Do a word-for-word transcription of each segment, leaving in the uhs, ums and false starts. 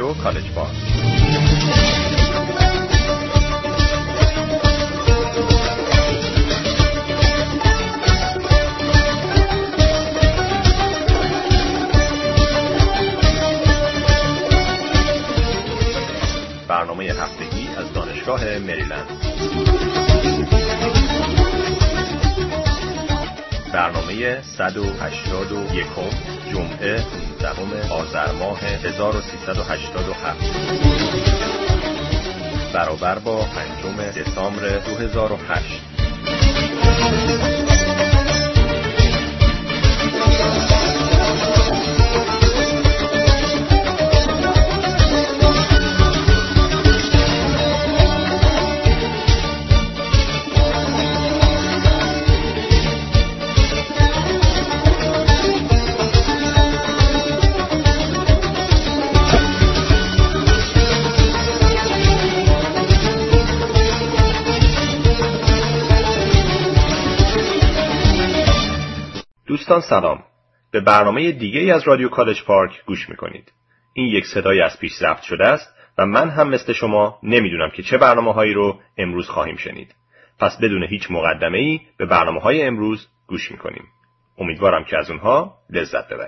رادیو کالج پارک. برنامه هفتگی از دانشگاه مریلند. برنامه صد و هشتاد و یک جمعه پانزدهم آذر ماه هزار و سیصد و هشتاد و هفت برابر با پنجم دسامبر دو هزار و هشت. دوستان سلام، به برنامه دیگه‌ای از رادیو کالج پارک گوش میکنید. این یک صدای از پیش ضبط شده است و من هم مثل شما نمیدونم که چه برنامه‌هایی رو امروز خواهیم شنید. پس بدون هیچ مقدمه‌ای به برنامه‌های امروز گوش میکنیم. امیدوارم که از اونها لذت ببرید.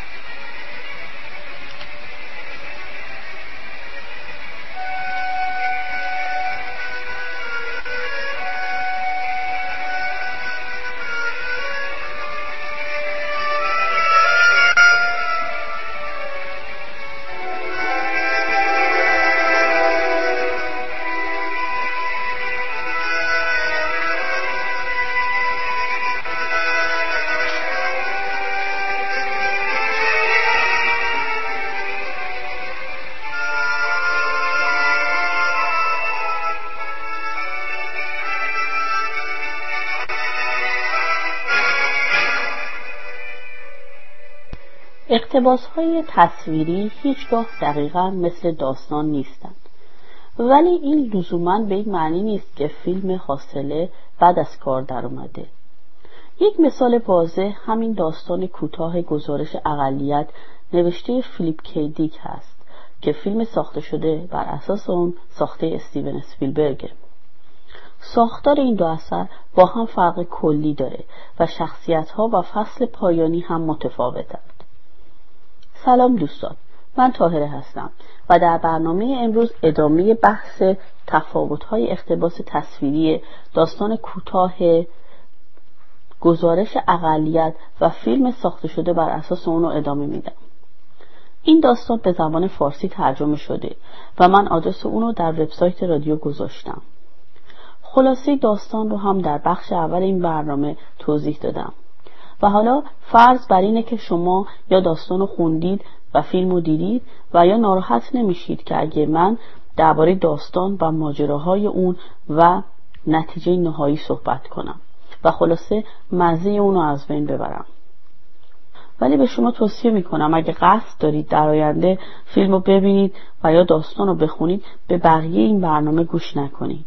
اقتباس‌های تصویری هیچگاه دقیقاً مثل داستان نیستند، ولی این لزوماً به این معنی نیست که فیلم حاصله بعد از کار در اومده. یک مثال واضح همین داستان کوتاه گزارش اقلیت نوشته فیلیپ کی دیک هست که فیلم ساخته شده بر اساس اون ساخته استیون اسپیلبرگ. ساختار این دو اثر با هم فرق کلی داره و شخصیت‌ها و فصل پایانی هم متفاوتند. سلام دوستان، من طاهره هستم و در برنامه امروز ادامه بحث تفاوت‌های اقتباس تصویری داستان کوتاه گزارش اقلیت و فیلم ساخته شده بر اساس اون رو ادامه میدم. این داستان به زبان فارسی ترجمه شده و من آدرس اون رو در وبسایت رادیو گذاشتم. خلاصه داستان رو هم در بخش اول این برنامه توضیح دادم. و حالا فرض بر اینه که شما یا داستان رو خوندید و فیلم رو دیدید و یا ناراحت نمیشید که اگه من درباره داستان و ماجراهای اون و نتیجه نهایی صحبت کنم و خلاصه مزه اون رو از بین ببرم. ولی به شما توصیه میکنم اگه قصد دارید در آینده فیلم رو ببینید و یا داستان رو بخونید به بقیه این برنامه گوش نکنید.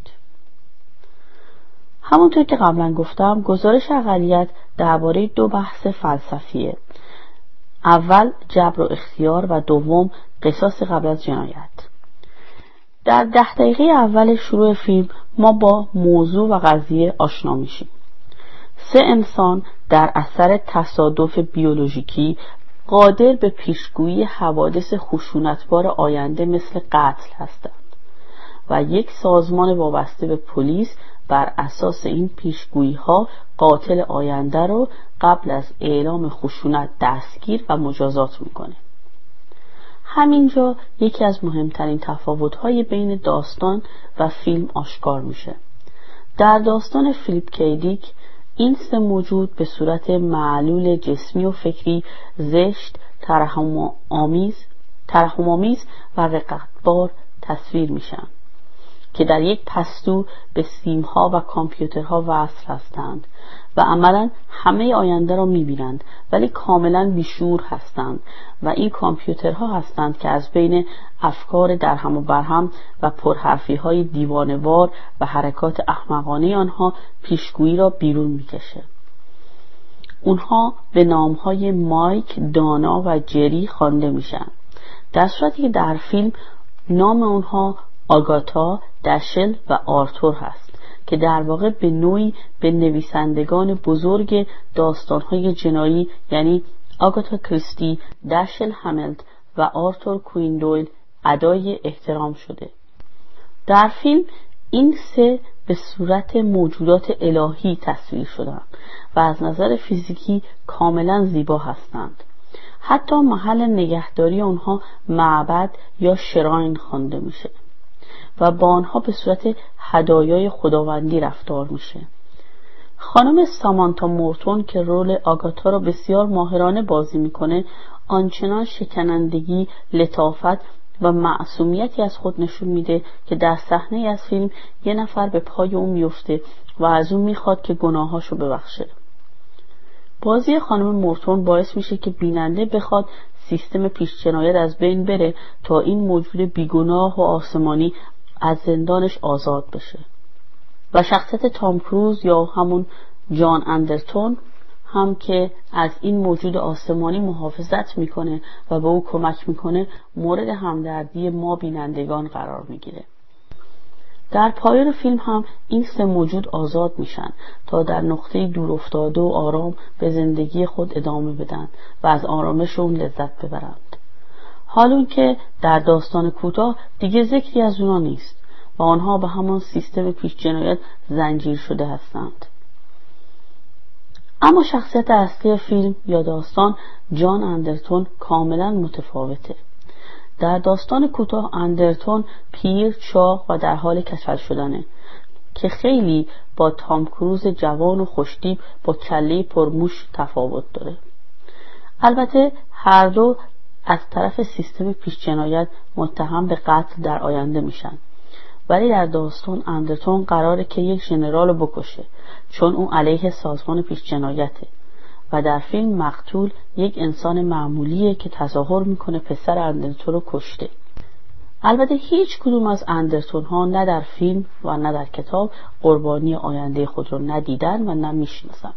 همونطور که قبلا گفتم گزارش اقلیت درباره دو بحث فلسفیه. اول جبر و اختیار و دوم قصاص قبل از جنایت. در ده دقیقه اول شروع فیلم ما با موضوع و قضیه آشنا میشیم. سه انسان در اثر تصادف بیولوژیکی قادر به پیشگویی حوادث خشونتبار آینده مثل قتل هستند و یک سازمان وابسته به پلیس بر اساس این پیشگویی ها قاتل آینده رو قبل از اعلام خشونت دستگیر و مجازات میکنه. همینجا یکی از مهمترین تفاوت‌های بین داستان و فیلم آشکار میشه. در داستان فیلیپ کی دیک این سه موجود به صورت معلول جسمی و فکری زشت، ترحم‌آمیز، ترحم‌آمیز و رقتبار تصویر میشن که در یک پستو به سیمها و کامپیوترها وصل هستند و عملاً همه آینده را می‌بینند ولی کاملاً بیشعور هستند و این کامپیوترها هستند که از بین افکار درهم و برهم و پرحرفی‌های دیوانه‌وار و حرکات احمقانه آنها پیشگویی را بیرون می‌کشه. اونها به نام‌های مایک، دانا و جری خوانده میشن. در صورتی که در فیلم نام اونها آگاتا، دشل و آرتور هست که در واقع به نوعی به نویسندگان بزرگ داستان‌های جنایی یعنی آگاتا کریستی، دشل هملت و آرتور کوین دویل ادای احترام شده. در فیلم این سه به صورت موجودات الهی تصویر شدند و از نظر فیزیکی کاملا زیبا هستند. حتی محل نگهداری آنها معبد یا شراین خوانده میشه و با آنها به صورت هدایای خداوندی رفتار میشه. خانم سامانتا مورتون که رول آگاتا را بسیار ماهرانه بازی میکنه آنچنان شکنندگی، لطافت و معصومیتی از خود نشون میده که در صحنه از فیلم یه نفر به پای اون میفته و از اون میخواد که گناهاشو ببخشه. بازی خانم مورتون باعث میشه که بیننده بخواد سیستم پیش جنایت از بین بره تا این موجود بیگناه و آسمانی از زندانش آزاد بشه. و شخصیت تام کروز یا همون جان اندرتون هم که از این موجود آسمانی محافظت میکنه و به او کمک میکنه مورد همدردی ما بینندگان قرار میگیره. در پایان فیلم هم این سه موجود آزاد میشن تا در نقطه دور افتاده و آرام به زندگی خود ادامه بدن و از آرامشون لذت ببرند. حالون که در داستان کوتاه دیگه ذکری از اونا نیست و آنها به همان سیستم پیش جنایت زنجیر شده هستند. اما شخصیت اصلی فیلم یا داستان جان اندرتون کاملا متفاوته. در داستان کوتاه اندرتون پیر، چاق و در حال کچل شدنه که خیلی با تام کروز جوان و خوشتیپ با کله پرموش تفاوت داره. البته هر دو از طرف سیستم پیش جنایت متهم به قتل در آینده میشن، ولی در داستان اندرتون قراره که یک ژنرال رو بکشه چون اون علیه سازمان پیش جنایته و در فیلم مقتول یک انسان معمولیه که تظاهر میکنه پسر اندرتون رو کشته. البته هیچ کدوم از اندرتون ها نه در فیلم و نه در کتاب قربانی آینده خود رو ندیدن و نه میشناسن.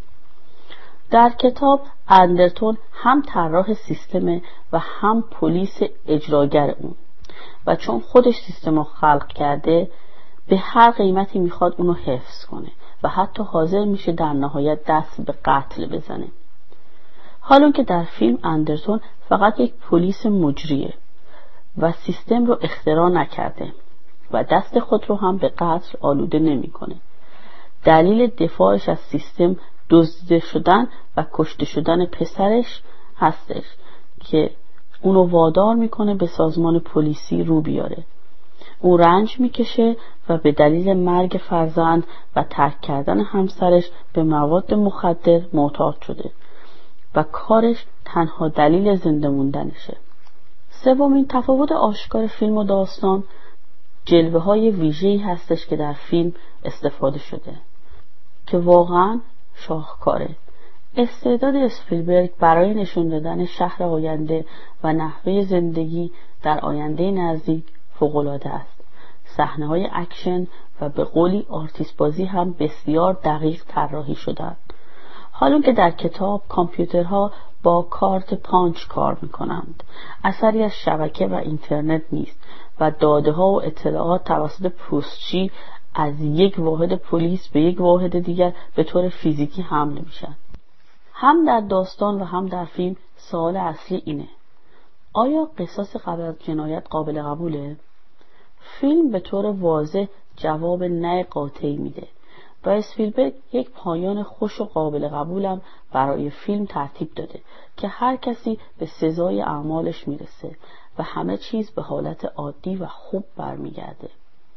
در کتاب اندرتون هم طراح سیستم و هم پلیس اجراگر اون و چون خودش سیستم رو خلق کرده به هر قیمتی میخواد اونو حفظ کنه و حتی حاضر میشه در نهایت دست به قتل بزنه. حالون که در فیلم اندرتون فقط یک پلیس مجریه و سیستم رو اختراع نکرده و دست خود رو هم به قتل آلوده نمیکنه. دلیل دفاعش از سیستم دزدیده شدن و کشته شدن پسرش هستش که اونو وادار میکنه به سازمان پلیسی رو بیاره. اون رنج میکشه و به دلیل مرگ فرزند و ترک کردن همسرش به مواد مخدر معتاد شده و کارش تنها دلیل زنده موندنشه. سومین تفاوت آشکار فیلم و داستان جلوه های ویژه‌ای هستش که در فیلم استفاده شده که واقعا شاهکاره. استعداد اسپیلبرگ برای نشون دادن شهر آینده و نحوه زندگی در آینده نزدیک فوق‌العاده است. صحنه‌های اکشن و به قولی آرتیست بازی هم بسیار دقیق طراحی شدند. حالون که در کتاب کامپیوترها با کارت پانچ کار می‌کنند، اثری از شبکه و اینترنت نیست و داده‌ها و اطلاعات توسط پستچی از یک واحد پلیس به یک واحد دیگر به طور فیزیکی حمل میشن. هم در داستان و هم در فیلم سوال اصلی اینه: آیا قصاص قبل از جنایت قابل قبوله؟ فیلم به طور واضح جواب نه قاطعی میده و اسپیلبرگ یک پایان خوش و قابل قبولم برای فیلم ترتیب داده که هر کسی به سزای اعمالش میرسه و همه چیز به حالت عادی و خوب برمیگرده.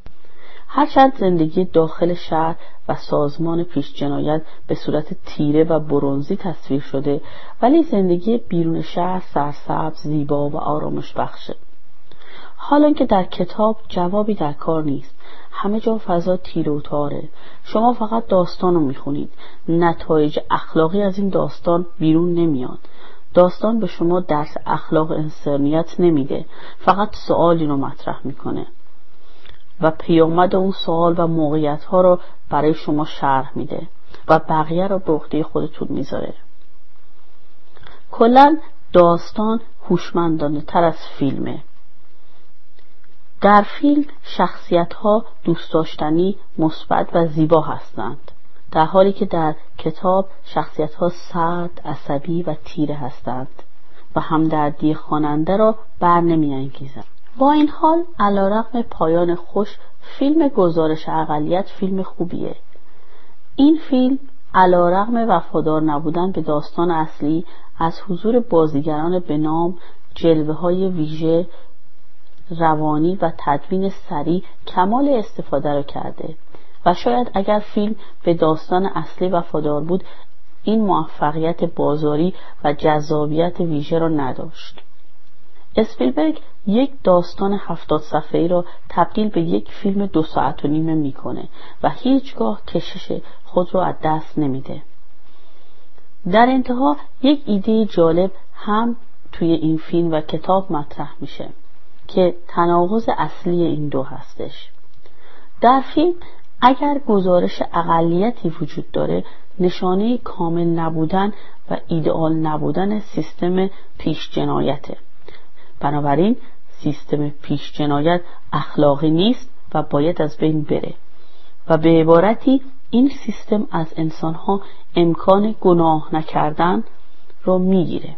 هرچند زندگی داخل شهر و سازمان پیش جنایت به صورت تیره و برنزی تصویر شده، ولی زندگی بیرون شهر سرسبز، زیبا و آرامش بخشه. حالا که در کتاب جوابی در کار نیست، همه جا فضا تیره و تاره. شما فقط داستان رو میخونید، نتایج اخلاقی از این داستان بیرون نمیاد. داستان به شما درس اخلاق انسانیت نمیده، فقط سوالی رو مطرح میکنه و پیامد اون سوال و موقعیت ها رو برای شما شرح میده و بقیه رو به عهده خودتون میذاره. کلاً داستان هوشمندانه تر از فیلمه در فیلم شخصیت‌ها دوست داشتنی، مثبت و زیبا هستند، در حالی که در کتاب شخصیت‌ها سرد، عصبی و تیره هستند و همدردی خواننده را بر نمی‌انگیزند. با این حال علیرغم پایان خوش، فیلم گزارش اقلیت فیلم خوبیه. این فیلم علیرغم وفادار نبودن به داستان اصلی، از حضور بازیگران به نام، جلوه‌های ویژه، روانی و تدوین سریع کمال استفاده را کرده و شاید اگر فیلم به داستان اصلی وفادار بود این موفقیت بازاری و جذابیت ویژه را نداشت. اسپیلبرگ یک داستان هفتاد صفحه‌ای را تبدیل به یک فیلم دو ساعت و نیمه میکنه و هیچگاه کشش خود را از دست نمیده. در انتها یک ایده جالب هم توی این فیلم و کتاب مطرح میشه که تناقض اصلی این دو هستش. در فیلم اگر گزارش اقلیتی وجود داره، نشانه کامل نبودن و ایدئال نبودن سیستم پیش جنایته. بنابراین سیستم پیش جنایت اخلاقی نیست و باید از بین بره و به عبارتی این سیستم از انسانها امکان گناه نکردن رو میگیره.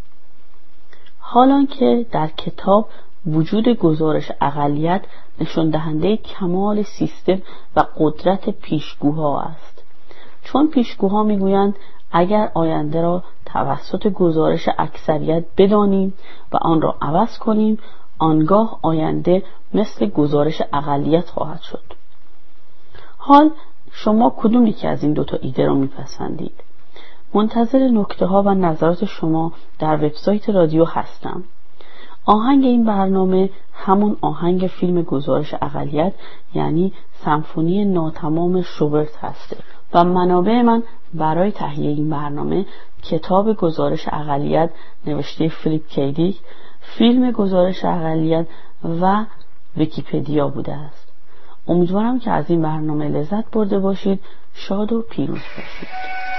حالان که در کتاب وجود گزارش اقلیت نشان دهنده کمال سیستم و قدرت پیشگوها است، چون پیشگوها میگویند اگر آینده را توسط گزارش اکثریت بدانیم و آن را عوض کنیم، آنگاه آینده مثل گزارش اقلیت خواهد شد. حال شما کدوم یکی از این دوتا ایده را میپسندید؟ منتظر نکته ها و نظرات شما در وبسایت رادیو هستم. آهنگ این برنامه همون آهنگ فیلم گزارش اقلیت یعنی سمفونی ناتمام شوبرت هسته و منابع من برای تهیه این برنامه کتاب گزارش اقلیت نوشته فیلیپ کیدیک، فیلم گزارش اقلیت و ویکی‌پدیا بوده است. امیدوارم که از این برنامه لذت برده باشید. شاد و پیروز باشید.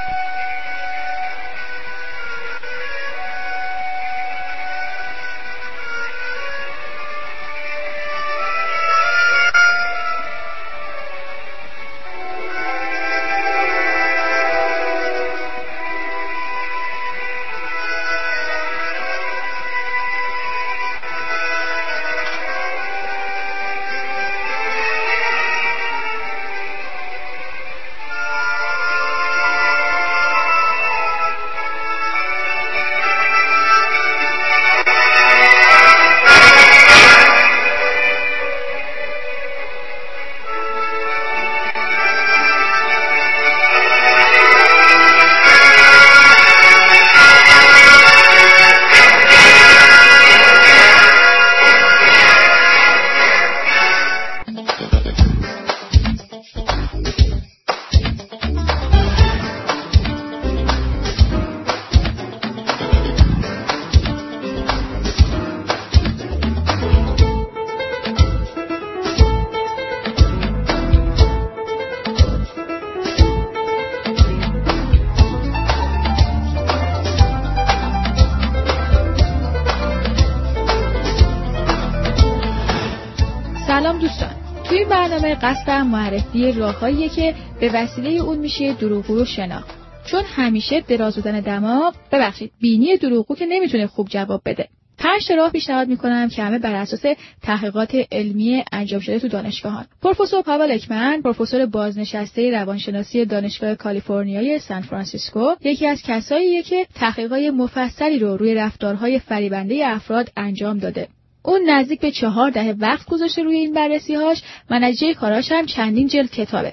سلام دوستان، توی این برنامه قصدم معرفی راههاییه که به وسیله اون میشه دروغگو رو شناخت. چون همیشه دراز بودن دماغ، ببخشید بینی دروغگو که نمیتونه خوب جواب بده. پنج تا راه پیشنهاد میکنم که همه بر اساس تحقیقات علمی انجام شده تو دانشگاهان. پروفسور پاول اکمن، پروفسور بازنشسته روانشناسی دانشگاه کالیفرنیای سان فرانسیسکو، یکی از کساییه که تحقیقات مفصلی رو روی رفتارهای فریبنده افراد انجام داده. اون نزدیک به چهار دهه وقت گذاشته روی این بررسی‌هاش و نتیجه کاراش هم چندین جلد کتابه.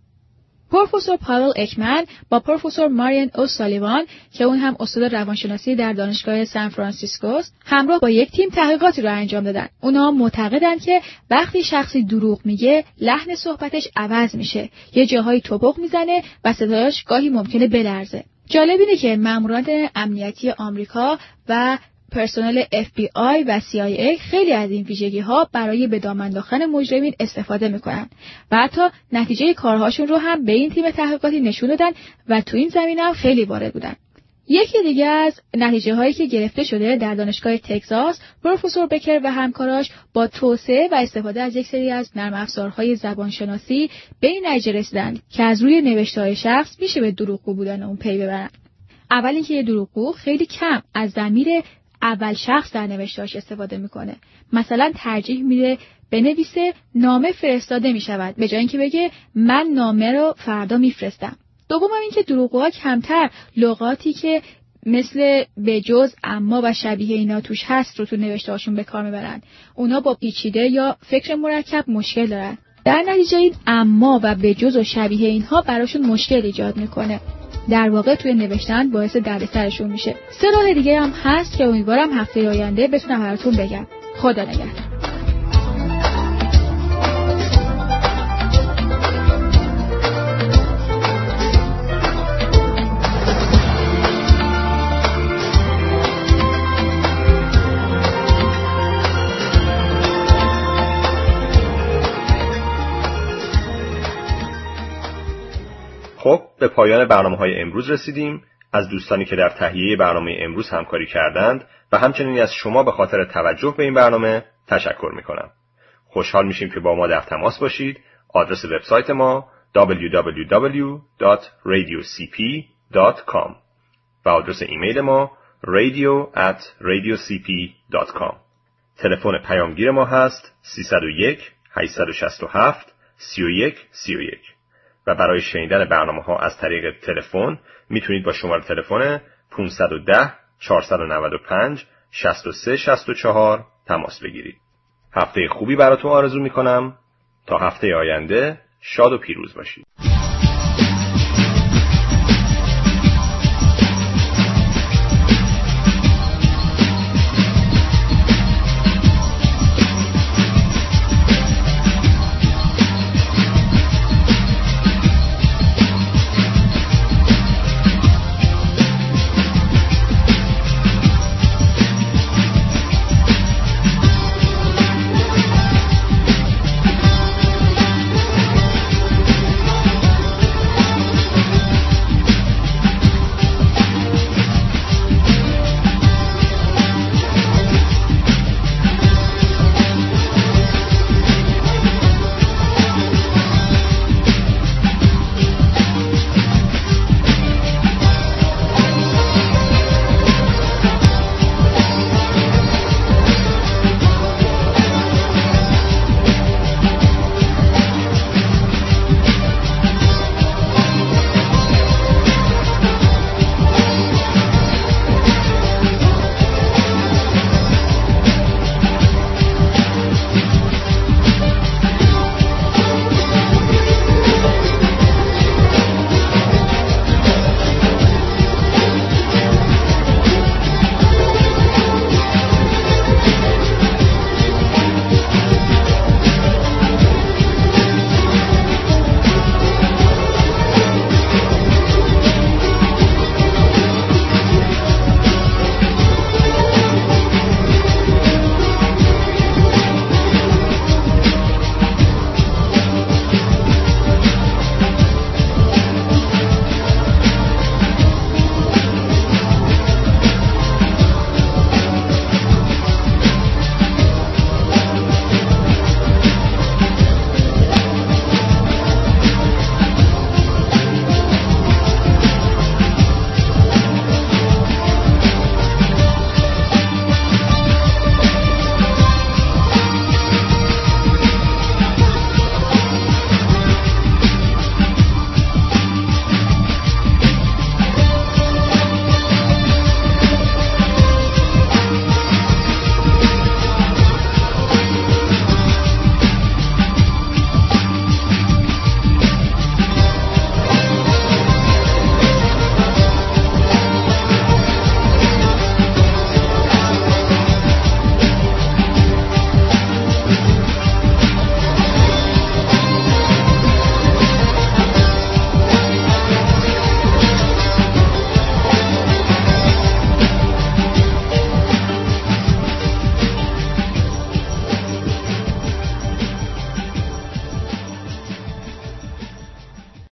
پروفسور پاول اکمن با پروفسور ماریان اوسالیوان که اون هم استاد روانشناسی در دانشگاه سان فرانسیسکو است، همراه با یک تیم تحقیقاتی رو انجام دادن. اونها معتقدن که وقتی شخصی دروغ میگه، لحن صحبتش عوض میشه، یه جاهایی توپق میزنه و صداش گاهی ممکنه بلرزه. جالب اینه که ماموران امنیتی آمریکا و پرسنل اف بی آی و سی آی ای خیلی از این ویژگی‌ها برای به دام انداختن مجرمین استفاده میکنن و حتی نتیجه کارهاشون رو هم به این تیم تحقیقاتی نشون دادن و تو این زمینه هم خیلی وارد بودن. یکی دیگه از نتیجه هایی که گرفته شده در دانشگاه تگزاس، پروفسور بکر و همکاراش با توسعه و استفاده از یک سری از نرم افزارهای زبانشناسی به این نتیجه رسیدند که از روی نوشته‌های شخص میشه به دروغگو بودن اون پی ببرن. اول اینکه یه دروغگو خیلی کم از ضمیر اول شخص در نوشته‌هاش استفاده میکنه. مثلا ترجیح میده بنویسه نامه فرستاده میشود به جای اینکه بگه من نامه رو فردا میفرستم. دوم اینکه دروغگوها کمتر لغاتی که مثل بجز، اما و شبیه اینا توش هست رو تو نوشته‌هاشون به کار میبرن. اونا با پیچیده یا فکر مرکب مشکل دارن. در نتیجه این اما و بجز و شبیه اینها براشون مشکل ایجاد میکنه. در واقع توی نوشتن باعث دردسرشون میشه. سه راه دیگه هم هست که امیدوارم هفته آینده بتونم براتون بگم. خدا نگهدار. خب به پایان برنامه‌های امروز رسیدیم. از دوستانی که در تهیه برنامه امروز همکاری کردند و همچنین از شما به خاطر توجه به این برنامه تشکر می‌کنم. خوشحال میشیم که با ما در تماس باشید. آدرس وبسایت ما دبلیو دبلیو دبلیو دات رادیو سی پی دات کام و آدرس ایمیل ما radio at radiocp dot com. تلفن پیامگیر ما هست سه صفر یک هشت شش هفت سه یک سه یک و برای شنیدن برنامه‌ها از طریق تلفن میتونید با شماره تلفن پانصد و ده چهارصد و نود و پنج شصت و سه شصت و چهار تماس بگیرید. هفته خوبی براتون آرزو میکنم. تا هفته آینده شاد و پیروز باشید.